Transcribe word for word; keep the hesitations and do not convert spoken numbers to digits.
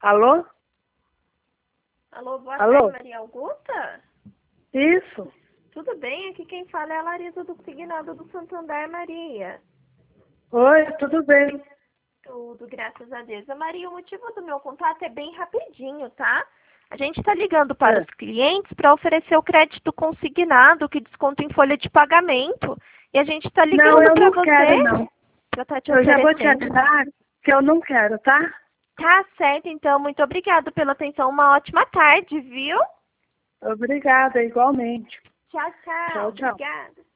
Alô? Alô, boa Alô? tarde, Maria Augusta? Isso. Tudo bem? Aqui quem fala é a Larissa do Consignado do Santander, Maria. Oi, tudo bem? Tudo, graças a Deus. A Maria, o motivo do meu contato é bem rapidinho, tá? A gente está ligando para É. os clientes para oferecer o crédito consignado que desconta em folha de pagamento. E a gente está Não, ligando eu para não quero, você não. para estar te Eu já vou te oferecendo. avisar que eu não quero, tá? Tá certo, então. Muito obrigada pela atenção. Uma ótima tarde, viu? Obrigada, igualmente. Tchau, tchau. Tchau, tchau. Obrigada.